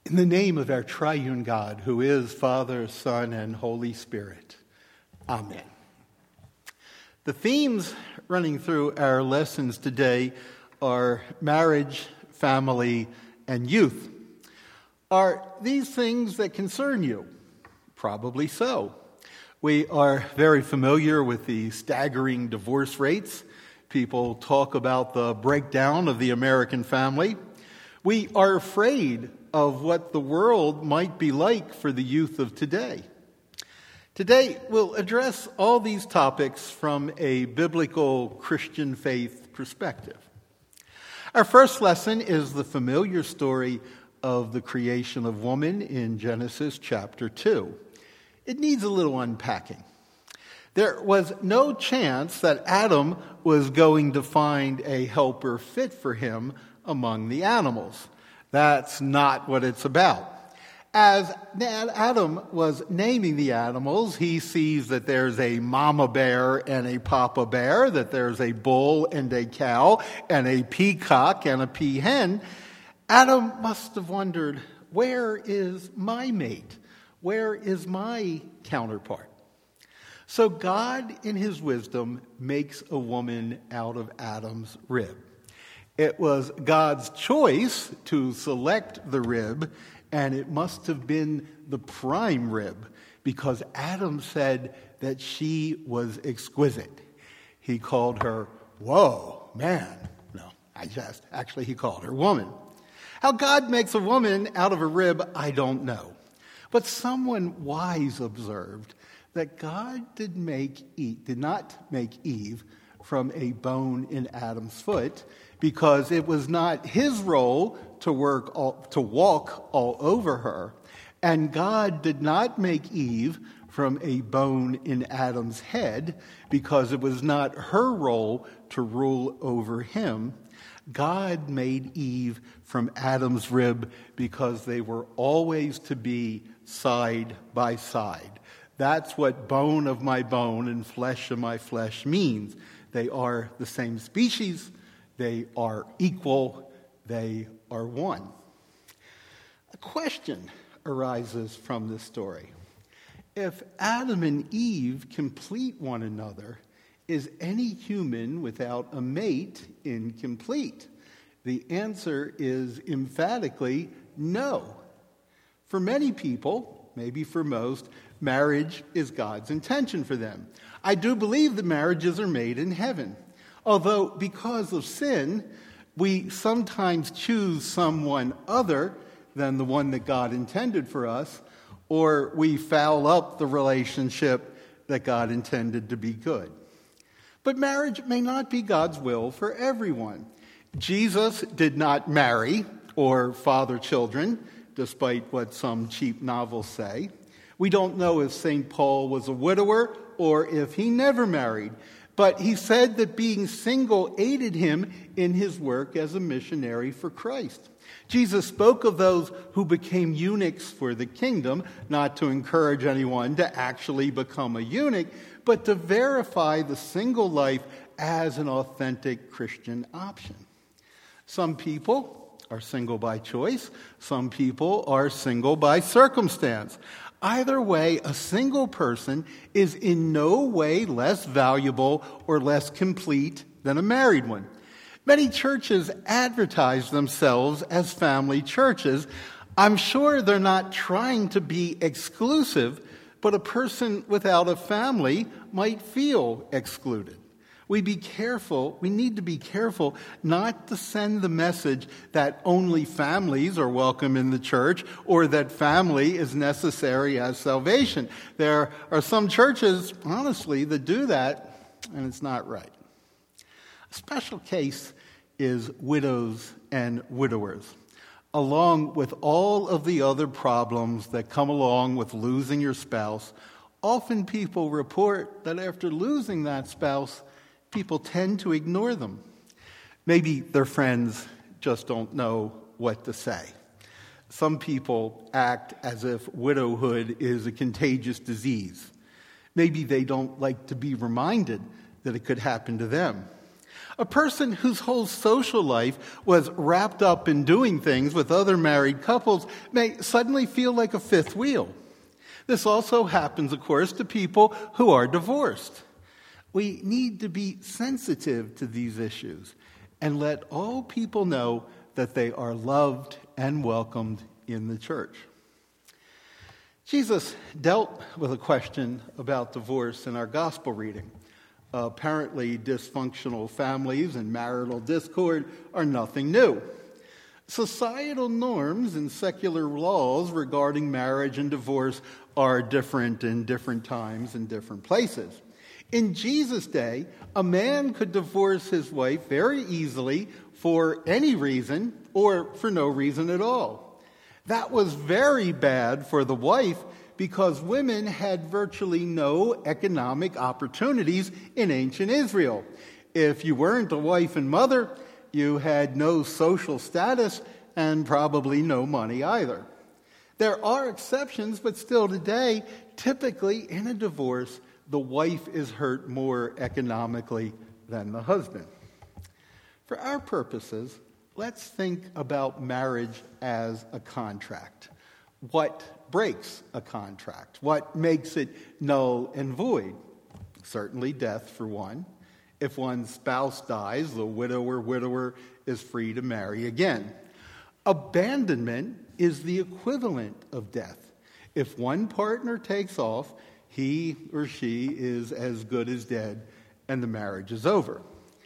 In the name of our triune God, who is Father, Son, and Holy Spirit. Amen. The themes running through our lessons today are marriage, family, and youth. Are these things that concern you? Probably so. We are very familiar with the staggering divorce rates. People talk about the breakdown of the American family. We are afraid of what the world might be like for the youth of today. Today, we'll address all these topics from a biblical Christian faith perspective. Our first lesson is the familiar story of the creation of woman in Genesis chapter 2. It needs a little unpacking. There was no chance that Adam was going to find a helper fit for him among the animals. That's not what it's about. As Adam was naming the animals, he sees that there's a mama bear and a papa bear, that there's a bull and a cow, and a peacock and a peahen. Adam must have wondered, where is my mate? Where is my counterpart? So God, in his wisdom, makes a woman out of Adam's rib. It was God's choice to select the rib, and it must have been the prime rib, because Adam said that she was exquisite. He called her, whoa, man. No, he called her woman. How God makes a woman out of a rib, I don't know. But someone wise observed that God did not make Eve from a bone in Adam's foot, because it was not his role to walk all over her. And God did not make Eve from a bone in Adam's head, because it was not her role to rule over him. God made Eve from Adam's rib because they were always to be side by side. That's what bone of my bone and flesh of my flesh means. They are the same species. They are equal. They are one. A question arises from this story. If Adam and Eve complete one another, is any human without a mate incomplete? The answer is emphatically no. For many people, maybe for most, marriage is God's intention for them. I do believe that marriages are made in heaven. Although, because of sin, we sometimes choose someone other than the one that God intended for us, or we foul up the relationship that God intended to be good. But marriage may not be God's will for everyone. Jesus did not marry or father children, despite what some cheap novels say. We don't know if St. Paul was a widower or if he never married. But he said that being single aided him in his work as a missionary for Christ. Jesus spoke of those who became eunuchs for the kingdom, not to encourage anyone to actually become a eunuch, but to verify the single life as an authentic Christian option. Some people are single by choice. Some people are single by circumstance. Either way, a single person is in no way less valuable or less complete than a married one. Many churches advertise themselves as family churches. I'm sure they're not trying to be exclusive, but a person without a family might feel excluded. We need to be careful not to send the message that only families are welcome in the church or that family is necessary as salvation. There are some churches, honestly, that do that, and it's not right. A special case is widows and widowers. Along with all of the other problems that come along with losing your spouse, often people report that after losing that spouse, people tend to ignore them. Maybe their friends just don't know what to say. Some people act as if widowhood is a contagious disease. Maybe they don't like to be reminded that it could happen to them. A person whose whole social life was wrapped up in doing things with other married couples may suddenly feel like a fifth wheel. This also happens, of course, to people who are divorced. We need to be sensitive to these issues and let all people know that they are loved and welcomed in the church. Jesus dealt with a question about divorce in our gospel reading. Apparently, dysfunctional families and marital discord are nothing new. Societal norms and secular laws regarding marriage and divorce are different in different times and different places. In Jesus' day, a man could divorce his wife very easily for any reason or for no reason at all. That was very bad for the wife because women had virtually no economic opportunities in ancient Israel. If you weren't a wife and mother, you had no social status and probably no money either. There are exceptions, but still today, typically in a divorce, the wife is hurt more economically than the husband. For our purposes, let's think about marriage as a contract. What breaks a contract? What makes it null and void? Certainly death, for one. If one's spouse dies, the widower is free to marry again. Abandonment is the equivalent of death. If one partner takes off, he or she is as good as dead, and the marriage is over.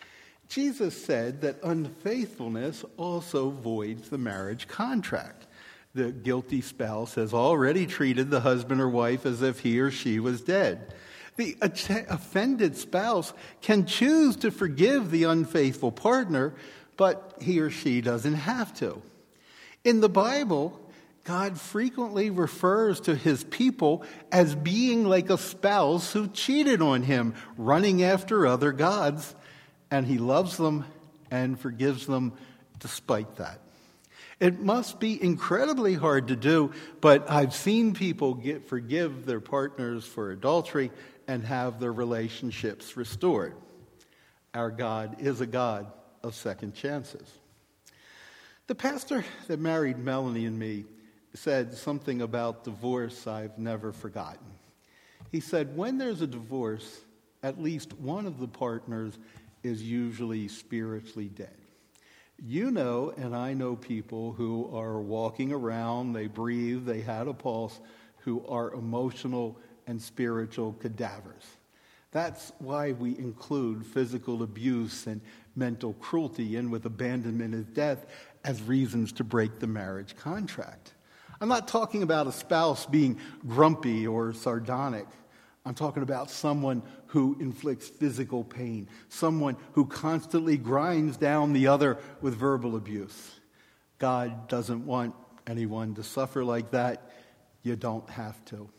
Jesus said that unfaithfulness also voids the marriage contract. The guilty spouse has already treated the husband or wife as if he or she was dead. The offended spouse can choose to forgive the unfaithful partner, but he or she doesn't have to. In the Bible, God frequently refers to his people as being like a spouse who cheated on him, running after other gods, and he loves them and forgives them despite that. It must be incredibly hard to do, but I've seen people forgive their partners for adultery and have their relationships restored. Our God is a God of second chances. The pastor that married Melanie and me said something about divorce I've never forgotten. He said, when there's a divorce, at least one of the partners is usually spiritually dead. You know, and I know people who are walking around, they breathe, they had a pulse, who are emotional and spiritual cadavers. That's why we include physical abuse and mental cruelty in with abandonment and death as reasons to break the marriage contract. I'm not talking about a spouse being grumpy or sardonic. I'm talking about someone who inflicts physical pain, someone who constantly grinds down the other with verbal abuse. God doesn't want anyone to suffer like that. You don't have to.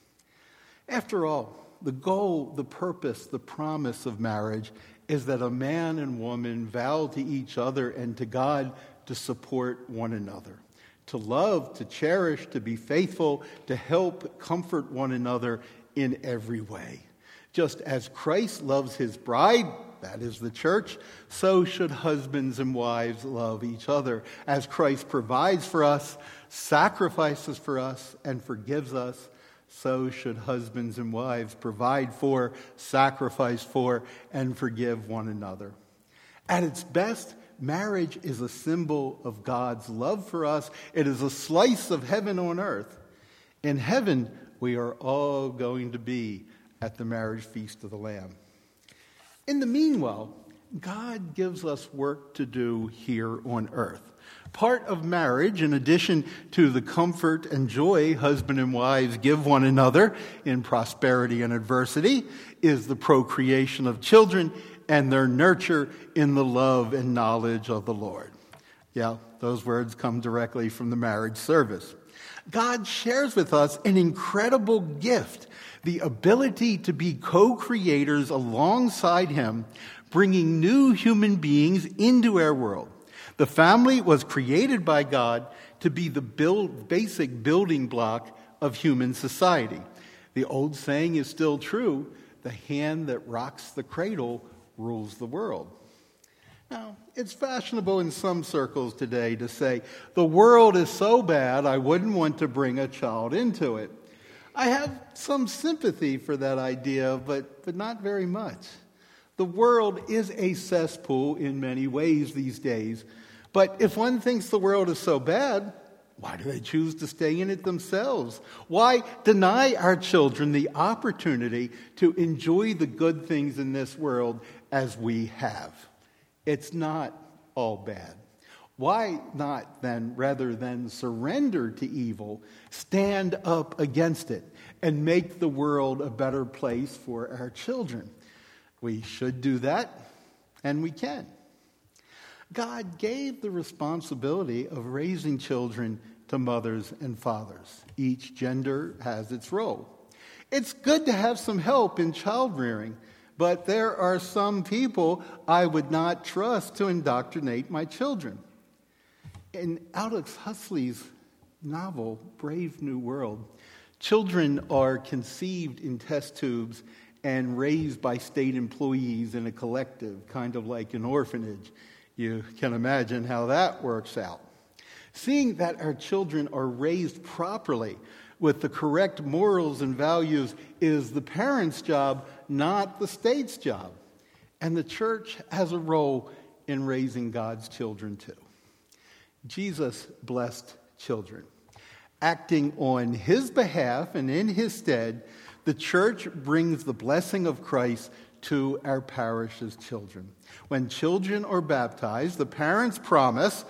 After all, the goal, the purpose, the promise of marriage is that a man and woman vow to each other and to God to support one another, to love, to cherish, to be faithful, to help comfort one another in every way. Just as Christ loves his bride, that is the church, so should husbands and wives love each other. As Christ provides for us, sacrifices for us, and forgives us, so should husbands and wives provide for, sacrifice for, and forgive one another. At its best, marriage is a symbol of God's love for us. It is a slice of heaven on earth. In heaven, we are all going to be at the marriage feast of the Lamb. In the meanwhile, God gives us work to do here on earth. Part of marriage, in addition to the comfort and joy husband and wives give one another in prosperity and adversity, is the procreation of children and their nurture in the love and knowledge of the Lord. Yeah, those words come directly from the marriage service. God shares with us an incredible gift, the ability to be co-creators alongside him, bringing new human beings into our world. The family was created by God to be the basic building block of human society. The old saying is still true, the hand that rocks the cradle rules the world. Now, it's fashionable in some circles today to say, the world is so bad I wouldn't want to bring a child into it. I have some sympathy for that idea, but not very much. The world is a cesspool in many ways these days, but if one thinks the world is so bad, why do they choose to stay in it themselves? Why deny our children the opportunity to enjoy the good things in this world as we have? It's not all bad. Why not then, rather than surrender to evil, stand up against it and make the world a better place for our children? We should do that, and we can. God gave the responsibility of raising children to mothers and fathers. Each gender has its role. It's good to have some help in child rearing, but there are some people I would not trust to indoctrinate my children. In Aldous Huxley's novel, Brave New World, children are conceived in test tubes and raised by state employees in a collective, kind of like an orphanage. You can imagine how that works out. Seeing that our children are raised properly with the correct morals and values is the parents' job, not the state's job. And the church has a role in raising God's children too. Jesus blessed children. Acting on his behalf and in his stead, the church brings the blessing of Christ to our parish's children. When children are baptized, the parents promise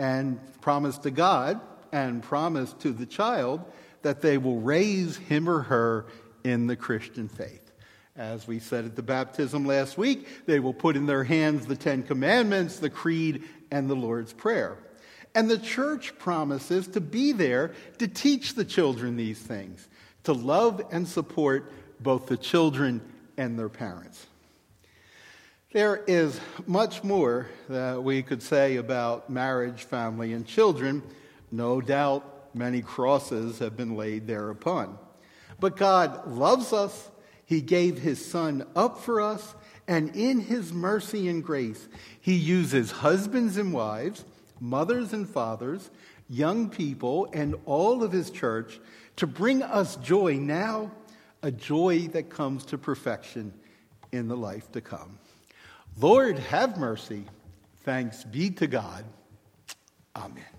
to God and promise to the child that they will raise him or her in the Christian faith. As we said at the baptism last week, they will put in their hands the 10 Commandments, the Creed, and the Lord's Prayer. And the church promises to be there to teach the children these things, to love and support both the children and their parents. There is much more that we could say about marriage, family, and children. No doubt many crosses have been laid thereupon. But God loves us. He gave his Son up for us. And in his mercy and grace, he uses husbands and wives, mothers and fathers, young people, and all of his church to bring us joy now, a joy that comes to perfection in the life to come. Lord, have mercy. Thanks be to God. Amen.